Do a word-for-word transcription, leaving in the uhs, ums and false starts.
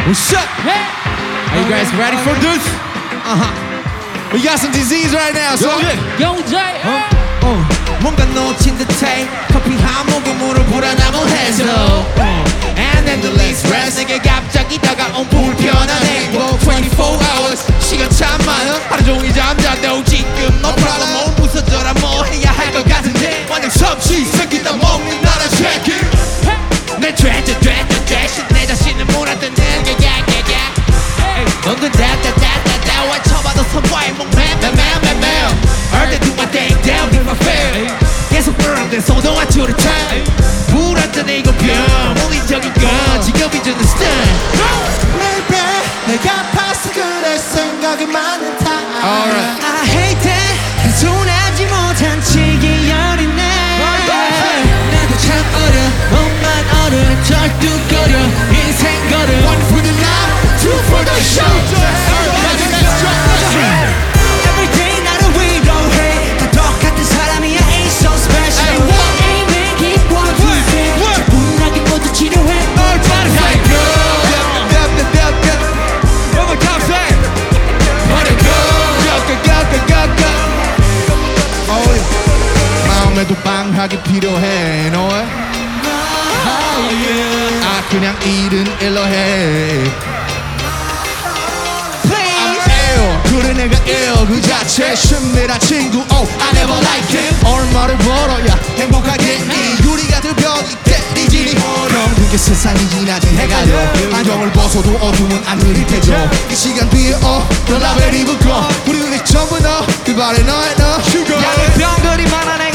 What's up? Hey. Are you guys ready for this? Uh-huh. We got some disease right now, so 영자의 어, 어. 뭔가 놓친 듯해 커피 한 모금으로 불안함을 해소 And then the least rest 내게 갑자기 다가온 불편한 행복 twenty-four hours 시간 참 많아 하루 종일 잠자도 지금 no problem 몸 부서져라 뭐 해야 할 것 같은데 완전 섭취 생긴다 먹는 나라 쉐키 내 죄죄 죄죄 죄신 내 자신을 몰아듣는 야야야야 넌들 다다다다다 외쳐봐도 선과의 목매매매매매 All they do my thing down in my fair 계속 burn 소동아 줄이타 불안전 이거 병 물리적인 건 지겹이 주는 스타일 Maybe 내가 봤어 그래 생각이 많은 time Alright. I hate that 손하지 못한 치기 어린애 나도 참 어려 몸만 어려 절뚝거려 인생 걸음 One for the night, two for the show Every day 나를 위로해 다 똑같은 사람이야 ain't so special Hey, what? Ain't make it one two three What? 차분하게 모두 치료해 All party like girl Yup, yup, yup, yup One more time, say Party girl Yup, yup, yup, yup, yup Oh yeah 마음에도 방학이 필요해 너의 아 그냥 일은 일로 해 그래 내가 ill 그 자체 심리라 친구 oh I never like him 얼마를 벌어야 행복하겠니 유리가 들 벽이 때리지니 넌 그게 세상이 지나지 해가려 안경을 벗어도 어두운 안 흐릿해져 이 시간 뒤에 어 더 라벨이 붙고 우리 눈이 전부 너 그 발에 너의 너 양의 병들이 많아